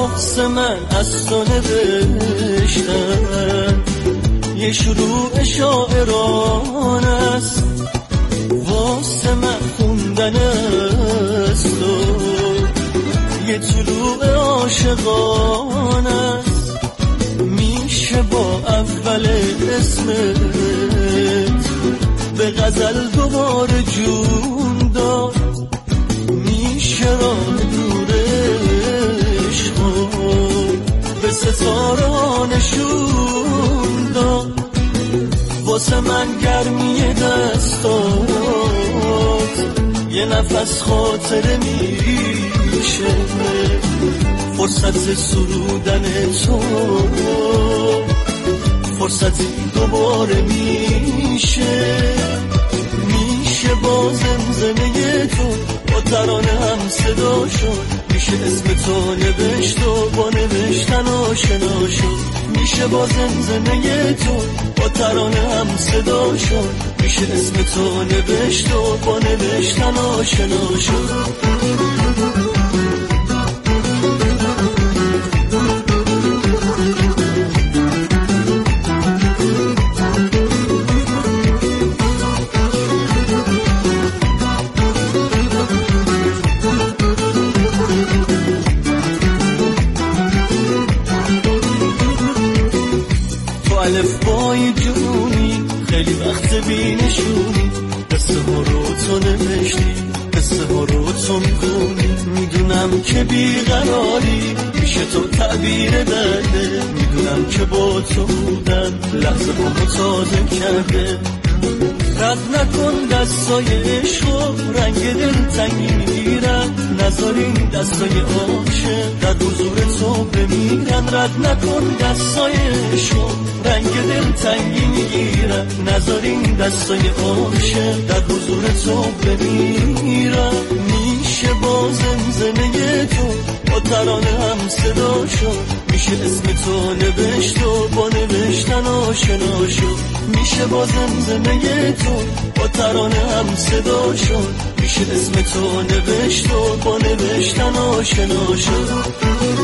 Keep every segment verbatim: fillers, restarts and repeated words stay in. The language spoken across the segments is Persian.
واسه من از تو نوشتم، یه شروع شاعران است، واسه من خوندن از تو یه طلوع عاشقان است. میشه با اول اسمت به غزل دوباره جون داد، میشه راه دورش به ستاره نشون داد. واسه من گرمی دستات یه نفس خاطره میشه، فرصت سرودن تو فرصتی دوباره میشه. میشه با زمزمه تو با ترانه هم صدا شد، میشه اسم تو نوشت و با نوشتن آشنا شد. میشه با زمزمه تو با ترانه هم صدا شد، میشه اسم تو نوشت و با نوشتن آشنا شد. الفبای جونی خیلی وقت بینشونی، قصه ها رو تو نوشتی، قصه ها رو تو میخونی. میدونم که بیقراری میشه تو تعبیر درده، میدونم که با تو بودن لحظه با تازه کرده. رد نکن دستای عشق، رنگ دل تنگی میگیرن، نذارین دستای عاشق در حضور تو بمیرن. رد نکن دستای عشق، رنگ دل تنگی میگیرن، نذارین دستای عاشق در حضور تو بمیرن. میشه با زمزمه تو با ترانه هم صدا شد، میشه اسم تو نوشت و با نوشتن آشنا شد. میشه با زمزمه تو با ترانه هم صدا شد، میشه اسم تو نوشت و با نوشتن آشنا شد.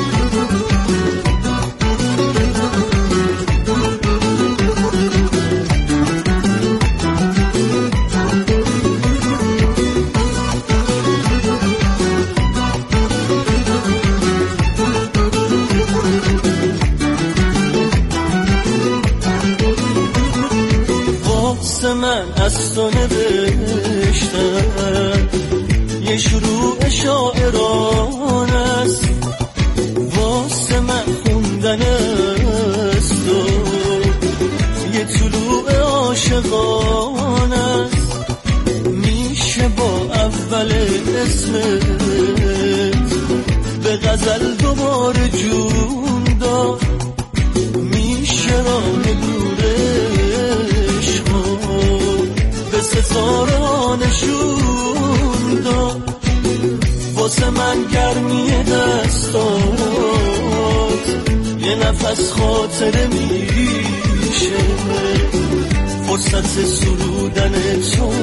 من از تو نوشتم، یه شروع شاعران است، واسه من خوندن از تو یه طلوع عاشقان است. میشه با اول اسمت به غزل دوباره جون داد، میشه راه دورش به ستاره نشون داد. واسه من گرمی دستات یه نفس خاطره میشه، فرصت سرودن تو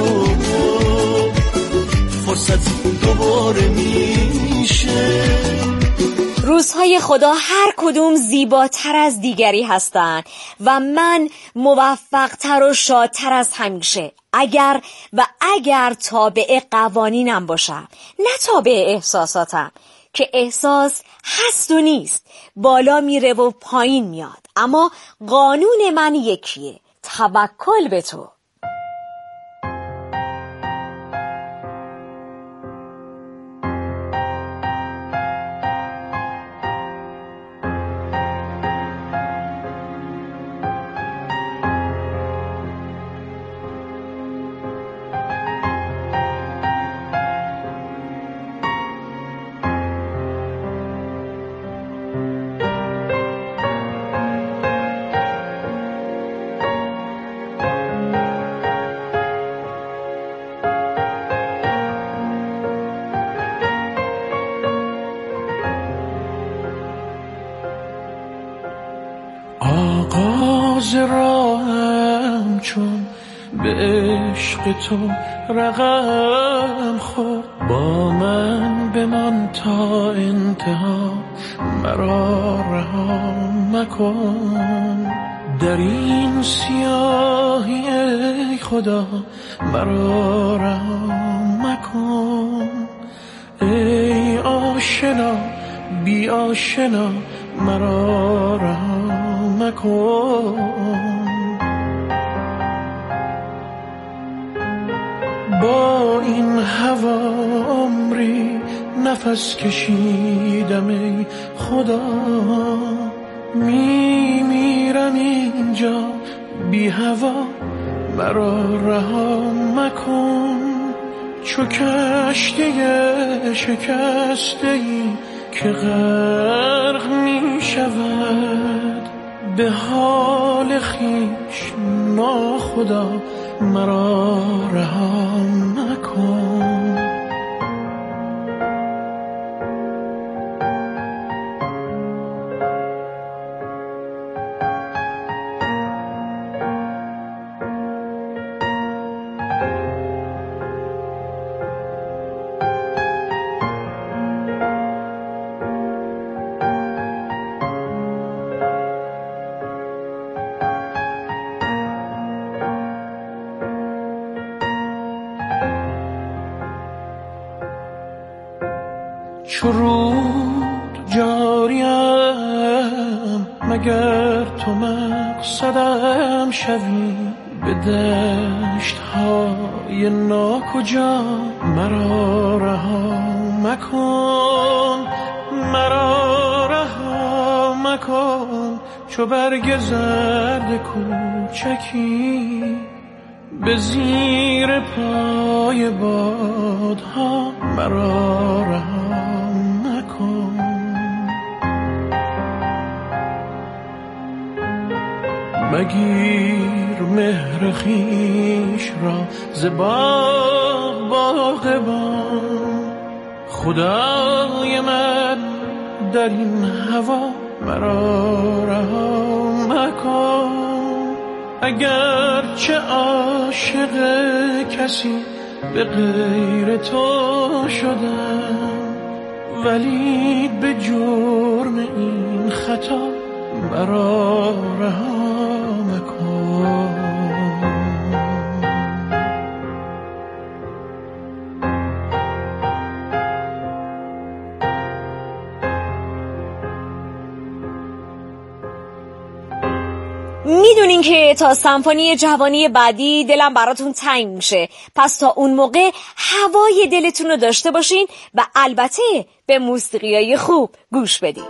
فرصت دوباره میشه. روزهای خدا هر کدوم زیباتر از دیگری هستند و من موفقتر و شادتر از همیشه اگر و اگر تابع قوانینم باشم، نه تابع احساساتم، که احساس هست و نیست، بالا میره و پایین میاد، اما قانون من یکیه: توکل به تو. آغاز راهم چون به عشق تو رقم خورد. با من بمان تا انتها، مرا رها مکن. در این سیاهی ای خدا مرا رها مکن. ای آشنا بی آشنا مرا رها مکن. با این هوا عمری نفس کشیدم ای خدا. می میرم اینجا بی هوا مرا رها مکن. چو کشتی شکسته ای که غرق می شود، به حال خویش ناخدا مرا رها مکن. چو رود جاریم مگر تو مقصدم شوی. به دشت های ناکجا مرا رها مکن. مرا رها مکن. چو برگ زرد کوچکی به زیر پای بادها مرا رها مکن. مگیر مهر خویش را ز باغ باغبان. خدای من در این هوا مرا رها مکن. اگر چه عاشق کسی به غیر تو شدم، ولی به جرم این خطا مرا رها مکن. میدونین که تا سمفونی جوانی بعدی دلم براتون تنگ میشه، پس تا اون موقع هوای دلتون رو داشته باشین و البته به موسیقیای خوب گوش بدین.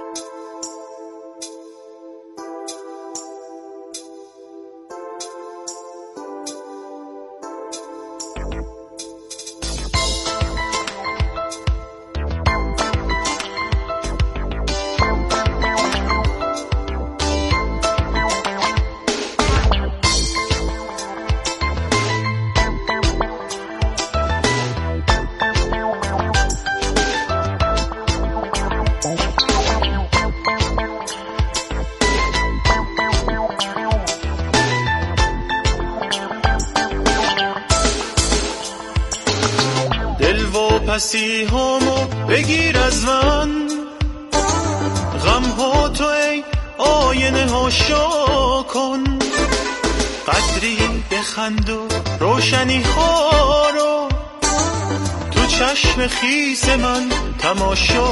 پسی همو بگیر از من، غم ها تو ای آینه ها شا کن. قدری بخند و روشنی ها رو تو چشم خیس من تماشا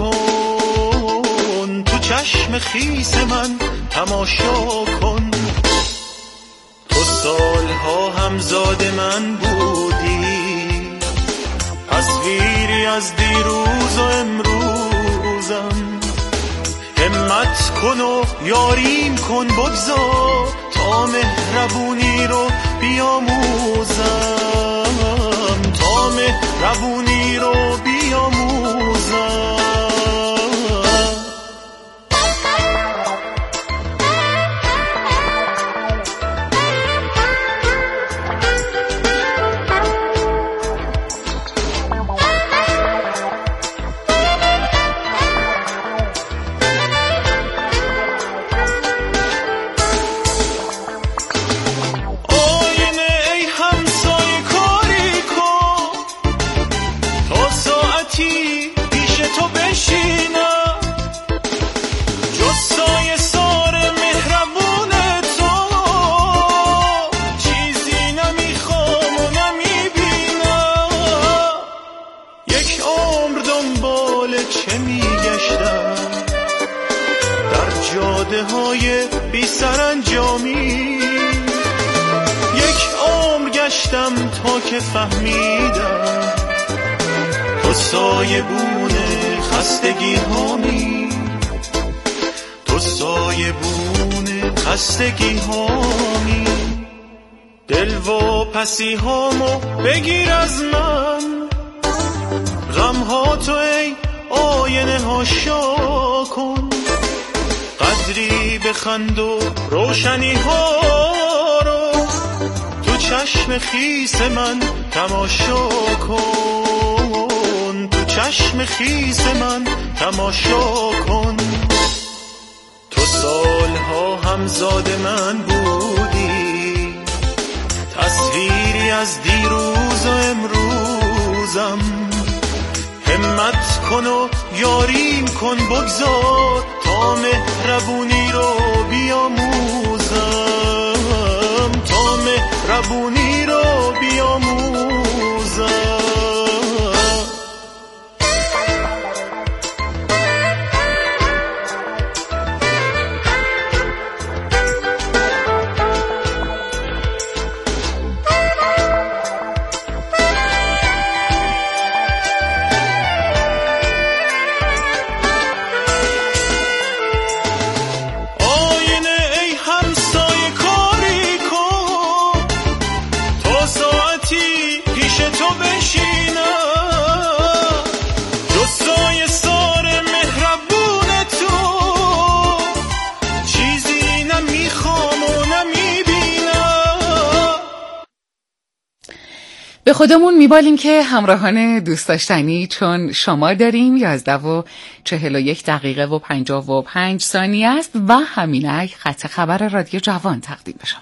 کن. تو چشم خیس من تماشا کن. تو سالها همزاد من بودی، تصویری از دیروز و امروزم. همت کن و یاریم کن، بگذار تا مهربونی رو بیاموزم. تا مهربونی رو بیاموزم. وعده های بی سرانجامی. یک عمر گشتم تا که فهمیدم تو سایبون خستگی هامی، تو سایبون خستگی هامی. دل و پسی هامو بگیر از من، غم ها تو ای آینه ها شا کن. قدری بخند و روشنی ها رو تو چشم خیس من تماشا کن، تو چشم خیس من تماشا کن. تو سالها همزاد من بودی، تصویری از دیروز و امروزم. همت کن و یاریم کن، بگذار تا مهربونی رو بیاموزم، تا مهربونی رو بیاموزم. به خودمون میبالیم که همراهان دوست داشتنی چون شما داریم یازده و چهل و یک دقیقه و پنجاه و پنج ثانیه است و همینک خط خبر رادیو جوان تقدیم به شما.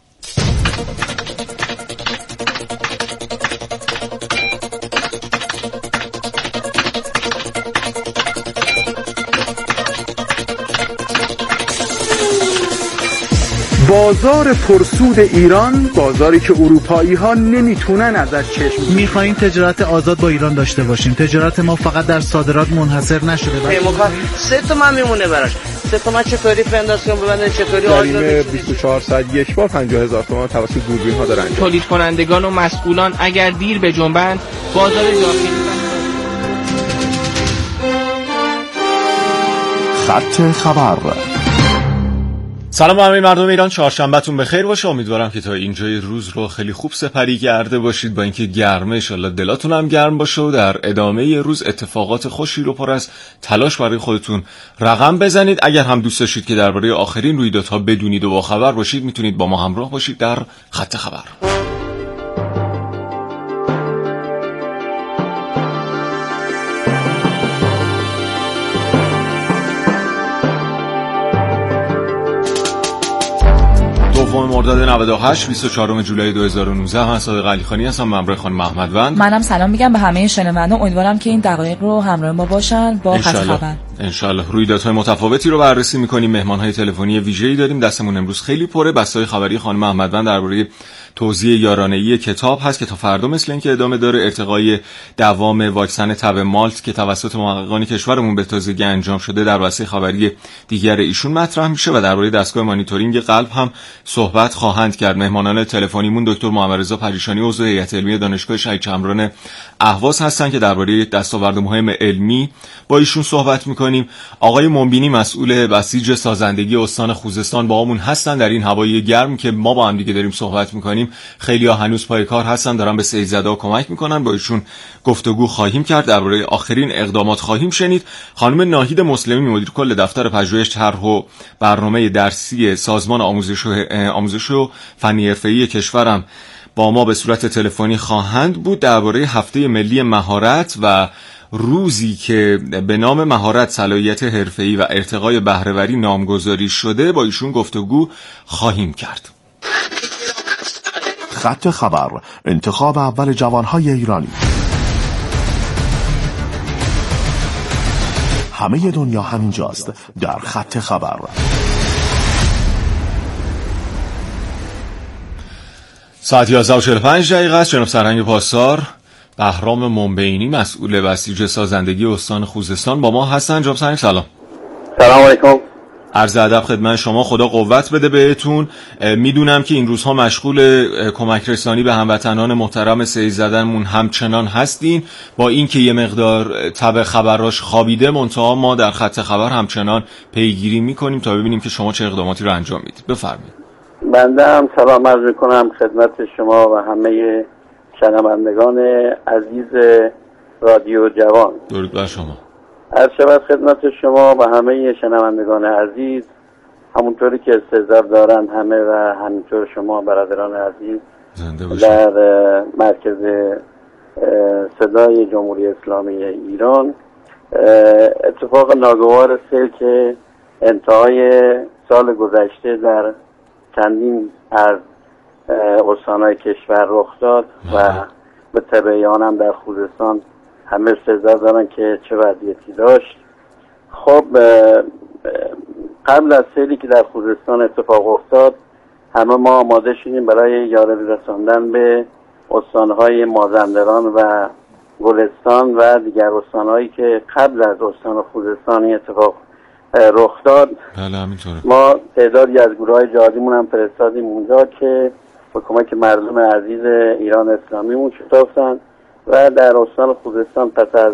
بازار پرسود ایران، بازاری که اروپایی ها نمیتونن ازش چشم. میخوایم تجارت آزاد با ایران داشته باشیم. تجارت ما فقط در صادرات منحصر نشده. پیموکا سه تومن میمونه براش. سه تومن چطوری فنداسیون ببنده، چطوری آزاد بیست و چهار ساعت یک بار پنجاه هزار تومان توسط دوربین ها دارن. تولید کنندگان و مسئولان اگر دیر به جنبند، بازار داخلی خط خبر. سلام همه مردم ایران، چهارشنبهتون بخیر باشه. امیدوارم که تا اینجای روز رو خیلی خوب سپری کرده باشید، با اینکه گرمه، ان شاءالله دلاتون هم گرم باشه و در ادامه روز اتفاقات خوشی رو پر از تلاش برای خودتون رقم بزنید. اگر هم دوست داشتید که درباره آخرین رویدادها بدونید و با خبر باشید، میتونید با ما همراه باشید در خط خبر. دوم مرداد نود و هشت، بیست و چهارم جولای دو هزار و نوزده. من صادق علیخانی هستم، همراه خانم احمدوند. منم سلام میگم به همه شنوندگان، امیدوارم که این دقایق رو همراه ما باشن با خط خبر. ان شاءالله رویدادهای متفاوتی رو بررسی می‌کنیم. مهمان‌های تلفنی ویژه‌ای داریم. دستمون امروز خیلی پره. بسته‌های خبری خانم احمدوند درباره توزیع یارانه‌ای کتاب هست که تا فردا مثل اینکه ادامه داره. ارتقای دوام واکسن تب مالت که توسط محققان کشورمون به تازگی انجام شده در بسته خبری دیگر ایشون مطرح میشه و درباره دستگاه مانیتورینگ قلب هم صحبت خواهند کرد. مهمانان تلفنیمون دکتر محمد رضا پریشانی عضو هیئت علمی دانشگاه شهید چمران اهواز هستن که درباره دستاورد مهم علمی با ایشون صحبت می‌کنیم. آقای منبینی مسئول بسیج سازندگی استان خوزستان با همون هستن در این هوای گرم که ما با هم دیگه داریم صحبت می‌کنیم. خیلی‌ها هنوز پای کار هستن، دارن به سیل‌زده‌ها کمک می‌کنن. با ایشون گفتگو خواهیم کرد، درباره آخرین اقدامات خواهیم شنید. خانم ناهید مسلمی مدیر کل دفتر پژوهش طرح و برنامه درسی سازمان آموزش و آموزش و فنی حرفه‌ای کشورم با ما به صورت تلفنی خواهند بود. درباره هفته ملی مهارت و روزی که به نام مهارت، صلاحیت حرفه‌ای و ارتقای بهره‌وری نامگذاری شده با ایشون گفتگو خواهیم کرد. خط خبر، انتخاب اول جوانهای ایرانی. همه دنیا همینجاست، در خط خبر. ساعت یازده و چهل و پنج دقیقه است. جناب سرهنگ پاسدار بهرام منبینی مسئول بسیج سازندگی استان خوزستان با ما هستن. جناب سرهنگ سلام. سلام علیکم. عرض ادب خدمت شما، خدا قوت بده بهتون. میدونم که این روزها مشغول کمک رسانی به هموطنان محترم سیل زدنمون همچنان هستین، با اینکه یه مقدار تب خبراش خوابیده، منتها ما در خط خبر همچنان پیگیری میکنیم تا ببینیم که شما چه اقداماتی رو انجام میدید. بفرمایید. بنده هم سلام عرض میکنم خدمت شما و همه شنوندگان عزیز رادیو جوان. درود بر شما. عرض شود خدمت شما و همه شنوندگان عزیز، همونطوری که استعداد دارن همه و همینطور شما برادران عزیز در مرکز صدای جمهوری اسلامی ایران، اتفاق ناگوار سیل که انتهای سال گذشته در چندین از استانهای کشور رخ داد و به تبعیان هم در خوزستان همه استعداد دارن که چه وضعیتی داشت. خب قبل از سیلی که در خوزستان اتفاق افتاد، همه ما آماده شدیم برای یاری رساندن به استانهای مازندران و گلستان و دیگر استانهایی که قبل از استان خوزستان اتفاق رخ داد. بله همینطوره. ما تعدادی از گروه‌های جهادیمون هم فرستادیم اونجا که با کمک مردم عزیز ایران اسلامیمون شتافتن و در استان خوزستان پس از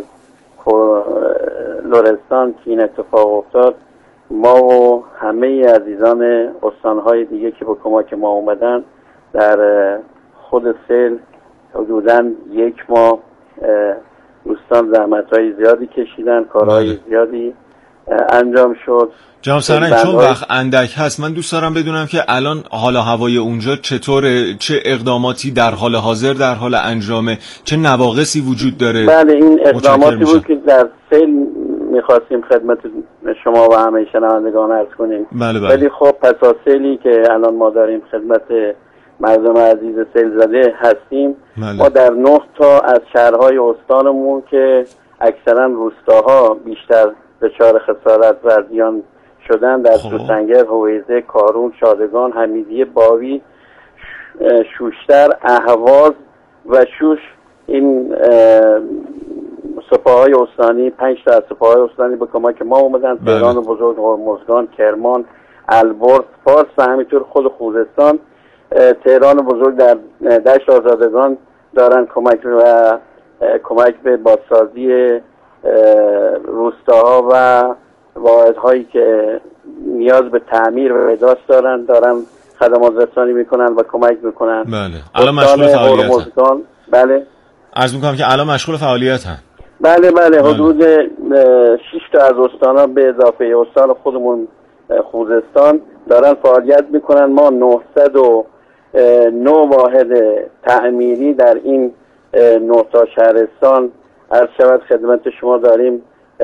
لرستان که این اتفاق افتاد، ما و همه عزیزان استانهای دیگه که با کمک ما اومدن در خود سیل حدوداً یک ماه دوستان زحمت‌های زیادی کشیدن، کارهای زیادی انجام شد. جناب سرنگ، چون وقت اندک هست، من دوست دارم بدونم که الان حال هوای اونجا چطوره، چه اقداماتی در حال حاضر در حال انجامه، چه نواقصی وجود داره؟ بله این اقداماتی بود که در سیل میخواستیم خدمت شما و همه شنوندگان عرض کنیم. بله بله. ولی خب پس از سیلی که الان ما داریم خدمت مردم عزیز سیل زده هستیم، بله. ما در نه تا از شهرهای استانمون که اکثرا روستاها بیشتر دچار خسارت و زیان شدن، در سوسنگر، هویزه، کارون، شادگان، حمیدیه، باوی، شوشتر، اهواز و شوش، این سپاهای استانی، پنج تا از سپاهای استانی به کمک ما اومدن. تهران بزرگ، هرمزگان، کرمان، البرز، فارس و همینطور خود خوزستان. تهران بزرگ در دشت آزادگان دارن کمک و کمک به بازسازی روستاها و واحدهایی که نیاز به تعمیر و احداث دارن دارن خدمات رسانی میکنن و کمک میکنن. بله. الان مشغول فعالیت هستن. بله. عرض میکنم که الان مشغول فعالیت هستن. بله بله. حدود شش تا از استان‌ها به اضافه استان خودمون خوزستان دارن فعالیت میکنن. ما نهصد و نه واحد تعمیری در این نه تا شهرستان عرض شود خدمت شما داریم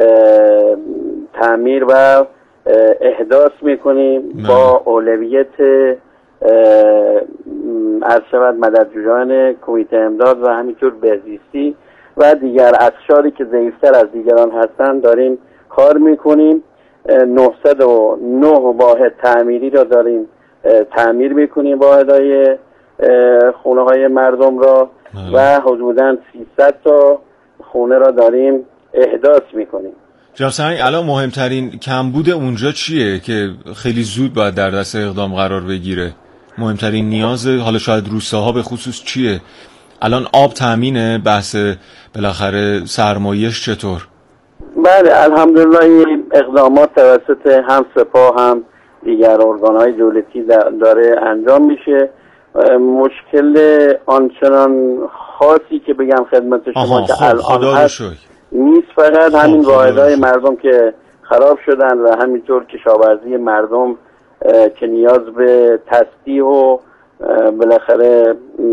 تعمیر و احداث میکنیم با اولویت عرض شود مددجویان کمیته امداد و همینطور بهزیستی و دیگر اقشاری که ضعیفتر از دیگران هستن داریم کار میکنیم. نهصد و نه واحد تعمیری را داریم تعمیر میکنیم، واحدهای خونه های مردم را و حدوداً سیصد تا خونه را داریم احداث میکنیم. جناب سرنگ، الان مهمترین کمبود اونجا چیه که خیلی زود باید در دست اقدام قرار بگیره؟ مهمترین نیاز حالا شاید روستاها به خصوص چیه؟ الان آب تامینه، بحث بالاخره سرمایش چطور؟ بله الحمدلله این اقدامات توسط هم سپاه هم دیگر ارگان‌های دولتی داره انجام میشه. مشکل آنچنان خاصی که بگم خدمت شما که الان هست نیست، فقط همین واحدهای مردم که خراب شدن و همینطور کشاورزی مردم که نیاز به تصدیح و بالاخره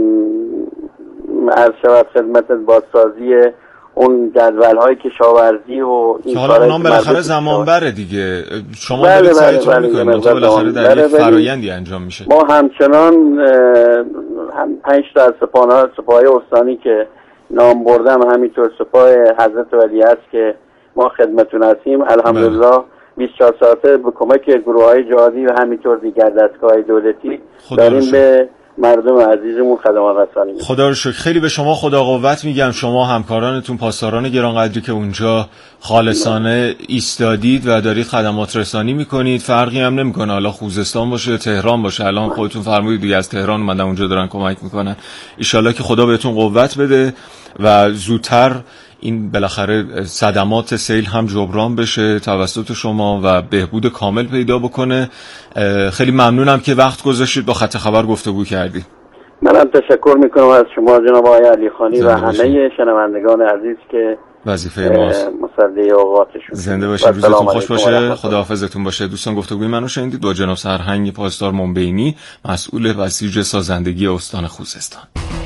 عرض شود خدمت بازسازی اون جدول‌های کشاورزی و این حالا اونام بالاخره زمان بره دیگه. شما بله دارید سعیتون میکنید تو بالاخره در یک فرایندی انجام میشه. ما همچنان هم پنج تا از سپاه سپاه استانی که نام بردم، همینطور سپاه حضرت ولی است که ما خدمتون هستیم، الحمدلله بیست و چهار ساعته به کمک گروه‌های جهادی و همینطور دیگر دستگاه‌های دولتی داریم به مردم عزیزمون خدمات رسانی میکنیم. خدا رو شکر. خیلی به شما خدا قوت میگم، شما همکارانتون پاسداران گرانقدری که اونجا خالصانه ایستادید و دارید خدمات رسانی میکنید. فرقی هم نمیکنه حالا خوزستان باشه تهران باشه. الان خودتون فرمودید دیگه از تهران اومدن اونجا دارن کمک میکنن. ان شاءالله که خدا بهتون قوت بده و زودتر این بالاخره صدمات سیل هم جبران بشه توسط شما و بهبود کامل پیدا بکنه. خیلی ممنونم که وقت گذاشتید با خط خبر گفتگو کردید. منم تشکر میکنم از شما جناب آقای علی خانی و همه شنوندگان عزیز که وظیفه ماست مصدی اوقاتشون. زنده باشید، روزتون خوش باشه، خداحافظتون باشه. دوستان گفتگوی منو شنیدید با جناب سرهنگ پاسدار منبعینی، مسئول بسیج سازندگی استان خوزستان.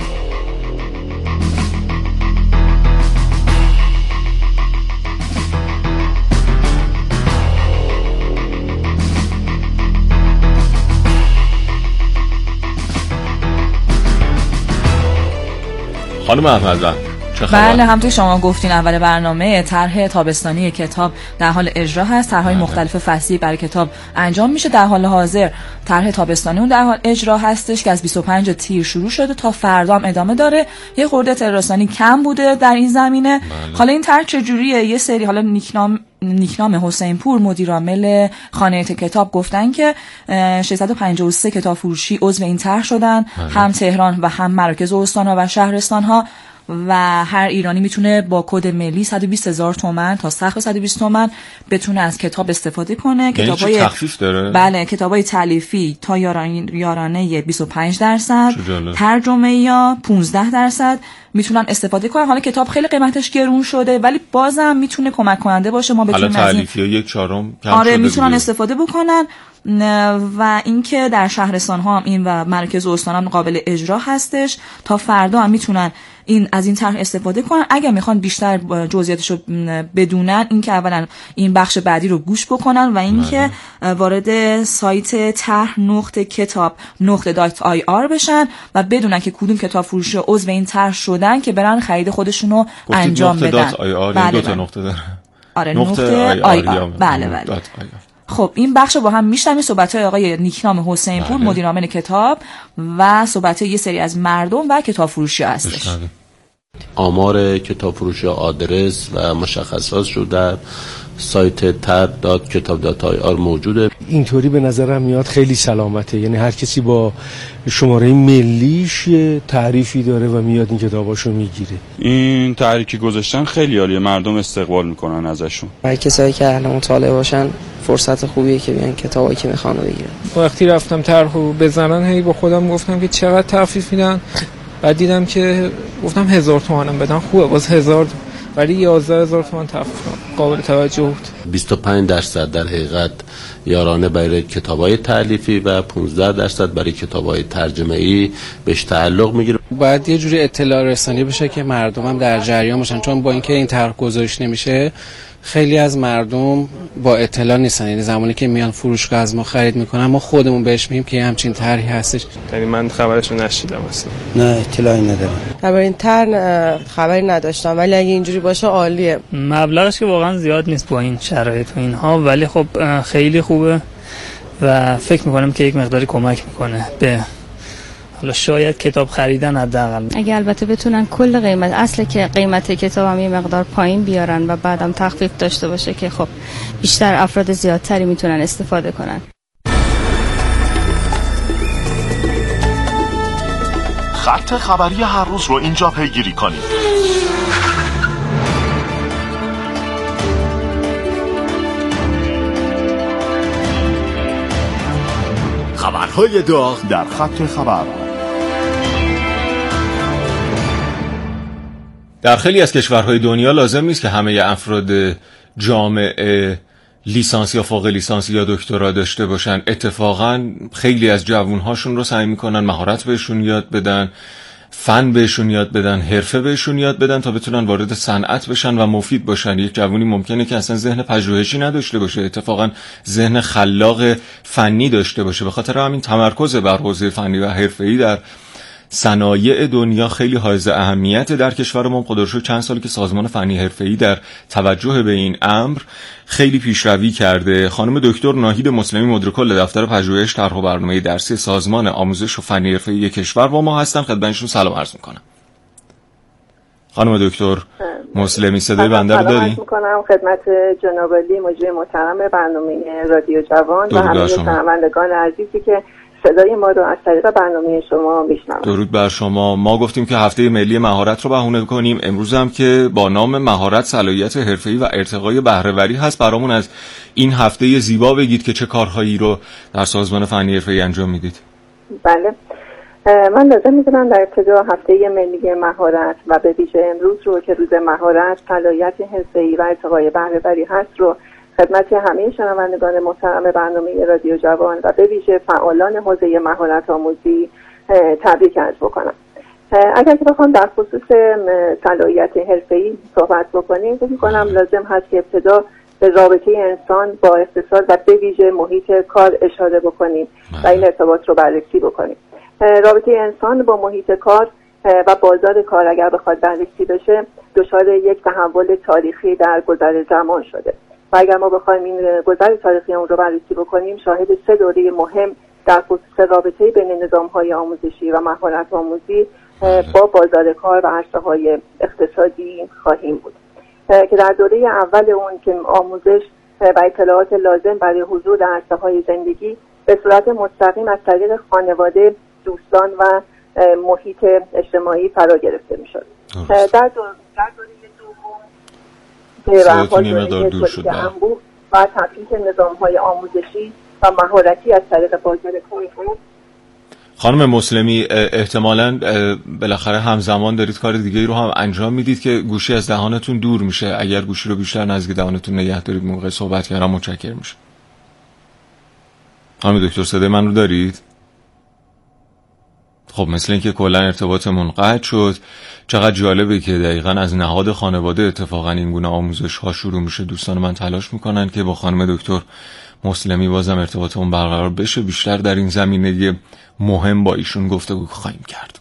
خانم احمدوند چه خبر؟ بله، همونطور شما گفتین اول برنامه طرح تابستانی کتاب در حال اجرا هست. طرح‌های مختلف فصلی برای کتاب انجام میشه. در حال حاضر طرح تابستانی اون در حال اجرا هستش که از بیست و پنج تیر شروع شده تا فردا هم ادامه داره. یه خورده تراسانی کم بوده در این زمینه. بله. حالا این طرح چجوریه؟ یه سری حالا نیکنام نیکنام حسین پور مدیر عامل خانه کتاب گفتن که ششصد و پنجاه و سه کتاب فروشی عضو این طرح شدن. بله. هم تهران و هم مراکز استان‌ها و شهرستان‌ها و هر ایرانی میتونه با کد ملی صد و بیست هزار تومان تا سقف صد و بیست تومان بتونه از کتاب استفاده کنه. کتابای تخفیف داره؟ بله، کتابای تالیفی تا یارانه بیست و پنج درصد، ترجمه یا پانزده درصد میتونن استفاده کنن. حالا کتاب خیلی قیمتش گرون شده ولی بازم میتونه کمک کننده باشه. ما بتونیم حالا تالیفی یک چهارم کم آره شده میتونن بیده. استفاده بکنن. و اینکه در شهرستان ها هم این و مرکز استان هم قابل اجرا هستش. تا فردا هم میتونن این از این طرح استفاده کنن. اگر میخوان بیشتر جزئیاتشو بدونن، اینکه اولا این بخش بعدی رو گوش بکنن و اینکه وارد سایت طرح نقطه کتاب نقطه دات آی آر بشن و بدونن که کدوم کتاب فروشی عضو این طرح شدن که برن خرید خودشونو انجام بدن. دات آی آر بله دو تا بله. نقطه داره. آره نقطه آی آر. بله بله. خب این بخش با هم میشنویم صحبت‌های آقای نیکنام حسین پور مدیر عامل کتاب و صحبت‌های یه سری از مردم و کتاب فروشی هستش. آمار کتاب فروشی آدرس و مشخصات رو در سایت تر دات کتاب دات آی آر موجوده. اینطوری به نظرم میاد خیلی سلامته، یعنی هر کسی با شماره ملیش تعریفی داره و میاد این کتاباشو میگیره. این تعریفی که گذاشتن خیلی عالیه، مردم استقبال میکنن ازشون. برای کسایی که اهل مطالعه باشن فرصت خوبیه که بیان کتابایی که میخوان رو بگیرن. وقتی رفتم طرحو بزنن هی با خودم گفتم که چقدر تخفیف میدن، بعد دیدم که گفتم هزار تومانم بدن خوبه، باز هزار ولی یازده هزار تومان تخفیف قابل توجه بود. بیست و پنج درصد در حقیقت یارانه برای کتابای تالیفی و پانزده درصد برای کتابای ترجمه‌ای بهش تعلق میگیره. باید یه جوری اطلاع رسانی بشه که مردم هم در جریان باشن، چون با اینکه این طرح گذاشته نمیشه خیلی از مردم با اطلاع نیستن. یعنی زمانی که میان فروشگاه از ما خرید میکنن ما خودمون بهش میگیم که همچین طرحی هستش. یعنی من خبرشو نشیدم اصلا. نه اطلاعی ندارم. درباره این طرح خبری نداشتم ولی اگه اینجوری باشه عالیه. مبلغش که واقعا زیاد نیست با این شرایط و اینها، ولی خب خیلی خوبه و فکر میکنم که یک مقداری کمک میکنه به حالا شاید کتاب خریدن حداقل. اگه البته بتونن کل قیمت اصل که قیمت کتاب هم یه مقدار پایین بیارن و بعدم تخفیف داشته باشه که خب بیشتر افراد زیادتری میتونن استفاده کنن. خط خبری هر روز رو اینجا پیگیری کنید. خبرهای داغ در خط خبر. در خیلی از کشورهای دنیا لازم نیست که همه افراد جامعه لیسانس یا فوق لیسانس یا دکترا داشته باشن. اتفاقا خیلی از جوانهاشون رو سعی میکنن مهارت بهشون یاد بدن، فن بهشون یاد بدن، حرفه بهشون یاد بدن تا بتونن وارد صنعت بشن و مفید باشن. یک جوانی ممکنه که اصلا ذهن پژوهشی نداشته باشه، اتفاقا ذهن خلاق فنی داشته باشه. به خاطر همین تمرکز بر حوزه فنی و حرفه‌ای در صنایع دنیا خیلی حائز اهمیت در کشورمون. خدا رو شکر چند سالی که سازمان فنی حرفه‌ای در توجه به این امر خیلی پیشروی کرده. خانم دکتر ناهید مسلمی مدیرکل دفتر پژوهش طرح و برنامه درسی سازمان آموزش و فنی حرفه‌ای کشور با ما هستن. خدمتشون سلام عرض می‌کنم. خانم دکتر مسلمی صدای بنده رو داری؟ می‌کنم خدمت جناب علی مجری محترم برنامه رادیو جوان و همه شنوندگان عزیزی که صدای ما رو از طریق برنامه شما میشنوند. درود بر شما. ما گفتیم که هفته ملی مهارت رو بهونه کنیم. امروز هم که با نام مهارت، صلاحیت حرفه‌ای و ارتقای بهره‌وری هست، برامون از این هفته زیبا بگید که چه کارهایی رو در سازمان فنی حرفه‌ای انجام میدید. بله، من لازم می‌دونم در ابتدا هفته ملی مهارت و به ویژه امروز رو که روز مهارت، صلاحیت حرفه‌ای و ارتقای بهره‌وری هست رو خدمت همه شنوندگان محترم برنامه رادیو جوان و به ویژه فعالان حوزه مهارت آموزی تبریک عرض بکنم. اگر که بخوام در خصوص صلاحیت حرفه‌ای صحبت بکنیم، فکر می‌کنم لازم هست که ابتدا به رابطه انسان با اقتصاد و به ویژه محیط کار اشاره بکنیم و این ارتباط رو بررسی بکنیم. رابطه انسان با محیط کار و بازار کار اگر بخواد بررسی بشه، دچار یک تحول تاریخی در گذر زمان شده و اگر ما بخوایم این گذر تاریخی اون رو بررسی بکنیم، شاهد سه دوره مهم در خصوص رابطه بین نظام‌های آموزشی و مهارت آموزی با بازار کار و عرصه‌های اقتصادی خواهیم بود. که در دوره اول اون که آموزش و اطلاعات لازم برای حضور در عرصه‌های زندگی به صورت مستقیم از طریق خانواده، دوستان و محیط اجتماعی فرا گرفته می‌شد. در دوره صداتون یه مقدار دور شد و تفکیک نظام‌های آموزشی و مهارتی از طریق بازار کار. خانم مسلمی، احتمالاً بالاخره همزمان دارید کار دیگه رو هم انجام میدید که گوشی از دهانتون دور میشه. اگر گوشی رو بیشتر نزدیک دهانتون نگه دارید موقع صحبت کردن متشکرم میشه. خانم دکتر صدای من رو دارید؟ خب مثل اینکه کلا ارتباطمون قطع شد. چقدر جالبه که دقیقاً از نهاد خانواده اتفاقاً این گونه آموزش ها شروع میشه. دوستان من تلاش میکنن که با خانم دکتر مسلمی بازم ارتباطمون برقرار بشه. بیشتر در این زمینه مهم با ایشون گفتگو خواهیم کرد.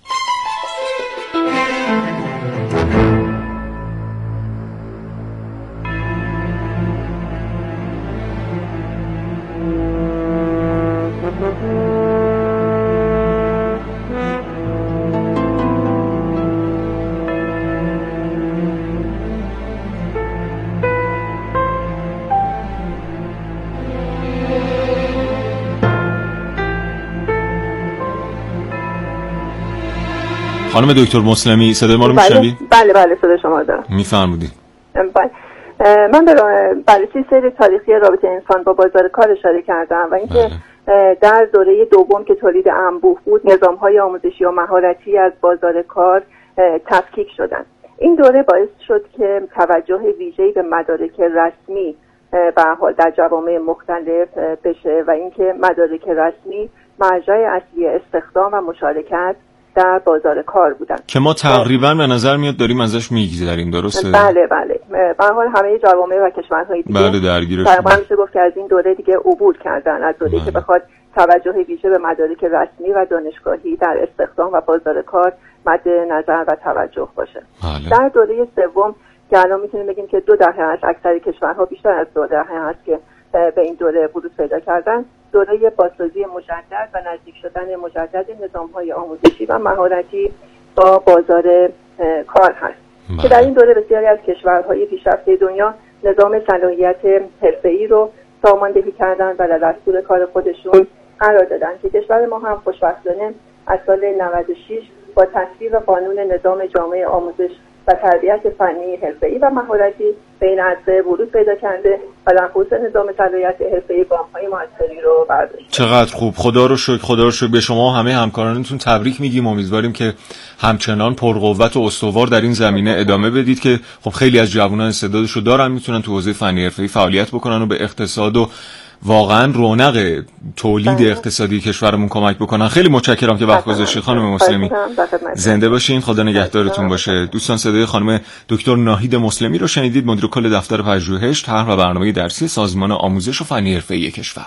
خانم دکتر مسلمی صدای ما رو میشنوید؟ بله بله صدای شما دارم. میفرمودید. بله. من به بررسی سیر تاریخی رابطه انسان با بازار کار اشاره کردم و اینکه در دوره دوم که تولید انبوه بود، نظام‌های آموزشی و مهارتی از بازار کار تفکیک شدند. این دوره باعث شد که توجه ویژه‌ای به مدارک رسمی به حال در جوامع مختلف بشه و اینکه مدارک رسمی مرجع اصلی استخدام و مشارکت در بازار کار بودن که ما تقریبا به نظر میاد داریم ازش میگذریم، درسته؟ بله بله. به هر حال همه جوامع و کشورهای دیگه بله درگیرش تقریبا میشه گفت که از این دوره دیگه عبور کردن، از دوره که بخواد توجه ویژه به مدارک رسمی و دانشگاهی در استخدام و بازار کار مد نظر و توجه باشه. بله. در دوره سوم که الان میتونیم بگیم که دو دهه است، اکثر کشورها بیشتر از دو دهه است که به این دوره ورود پیدا کردن، دوره بازسازی مجدد و نزدیک شدن مجدد نظام‌های آموزشی و مهارتی با بازار کار هست که در این دوره بسیاری از کشورهای پیشرفته دنیا نظام صلاحیت حرفه‌ای رو ساماندهی کردن و در دستور کار خودشون قرار دادن که کشور ما هم خوشبختانه از سال نود و شش با تصویب قانون نظام جامع آموزش و تربیت فنی حرفه‌ای و مهارتی به این عرصه ورود پیدا کرده و در خصوص نظام صلاحیت حرفه‌ای گام‌های موثری رو برداشته. چقدر خوب. خدا رو شکر، خدا رو شکر. به شما همه همکارانتون تبریک میگیم. امیدواریم که همچنان پرقوت و استوار در این زمینه ادامه بدید که خب خیلی از جوانان استعدادشو دارن، میتونن تو حوزه فنی حرفه‌ای فعالیت بکنن و به اقتصاد و واقعا رونق تولید اقتصادی کشورمون کمک بکنن. خیلی متشکرم که وقت گذاشتید خانم مسلمی. زنده باشین، خدا نگهدارتون باشه. دوستان صدای خانم دکتر ناهید مسلمی رو شنیدید، مدیر کل دفتر پژوهش، طرح و برنامه درسی سازمان آموزش و فنی حرفه‌ای کشور.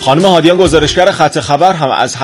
خانم هادیان گزارشگر خط خبر هم از